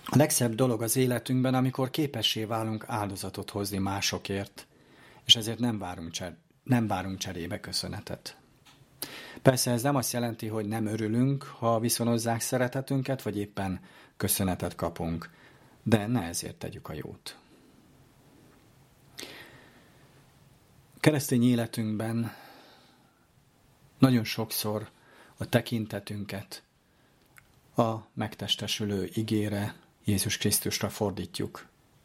A legszebb dolog az életünkben, amikor képessé válunk áldozatot hozni másokért, és ezért nem várunk cserébe köszönetet. Persze ez nem azt jelenti, hogy nem örülünk, ha viszonozzák szeretetünket, vagy éppen köszönetet kapunk, de ne ezért tegyük a jót. Keresztény életünkben nagyon sokszor a tekintetünket a megtestesülő igére, Jézus Krisztusra fordítjuk,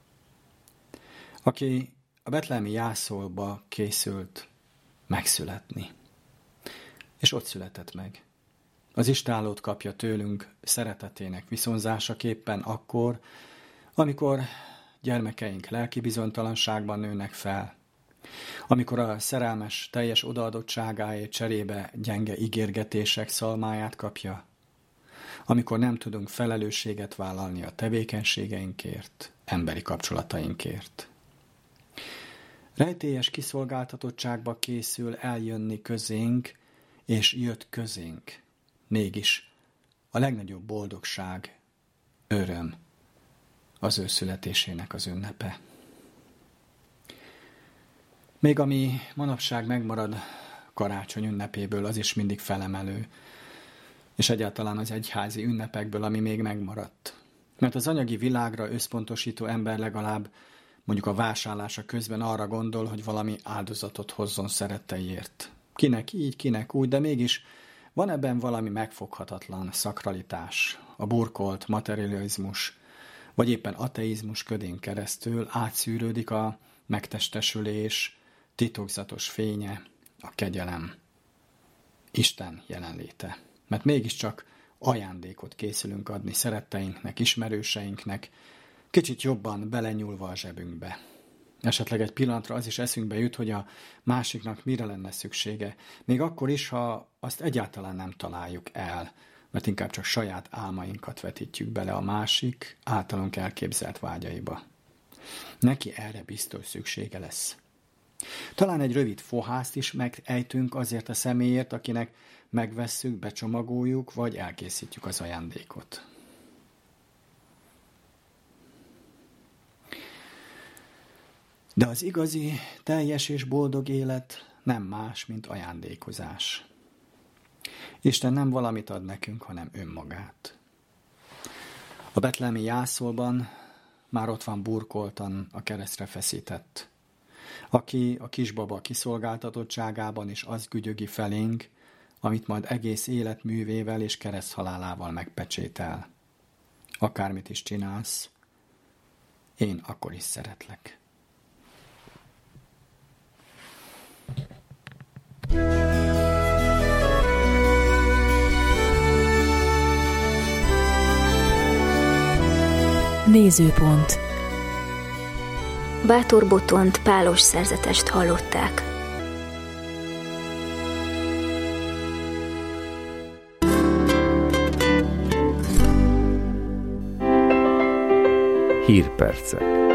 aki a betlehemi jászolba készült megszületni. És ott született meg. Az istállót kapja tőlünk szeretetének viszonzásaképpen akkor, amikor gyermekeink lelki bizonytalanságban nőnek fel, amikor a szerelmes teljes odaadottságáért cserébe gyenge ígérgetések szalmáját kapja, amikor nem tudunk felelősséget vállalni a tevékenységeinkért, emberi kapcsolatainkért. Rejtélyes kiszolgáltatottságba készül eljönni közénk, és jött közénk. Mégis a legnagyobb boldogság, öröm az ő születésének az ünnepe. Még ami manapság megmarad karácsony ünnepéből, az is mindig felemelő, és egyáltalán az egyházi ünnepekből, ami még megmaradt. Mert az anyagi világra összpontosító ember legalább mondjuk a vásárlása közben arra gondol, hogy valami áldozatot hozzon szeretteiért. Kinek így, kinek úgy, de mégis van ebben valami megfoghatatlan szakralitás, a burkolt materializmus, vagy éppen ateizmus ködén keresztül átszűrődik a megtestesülés titokzatos fénye, a kegyelem, Isten jelenléte. Mert mégiscsak ajándékot készülünk adni szeretteinknek, ismerőseinknek, kicsit jobban belenyúlva a zsebünkbe. Esetleg egy pillanatra az is eszünkbe jut, hogy a másiknak mire lenne szüksége, még akkor is, ha azt egyáltalán nem találjuk el, mert inkább csak saját álmainkat vetítjük bele a másik általunk elképzelt vágyaiba. Neki erre biztos szüksége lesz. Talán egy rövid fohászt is megejtünk azért a személyért, akinek megvesszük, becsomagoljuk, vagy elkészítjük az ajándékot. De az igazi, teljes és boldog élet nem más, mint ajándékozás. Isten nem valamit ad nekünk, hanem önmagát. A betlehemi jászolban már ott van burkoltan a keresztre feszített, aki a kisbaba kiszolgáltatottságában is azt gügyögi felénk, amit majd egész életművével és kereszthalálával megpecsétel. Akármit is csinálsz, én akkor is szeretlek. Nézőpont. Bátor Botont pálos szerzetest hallották. Hírpercek.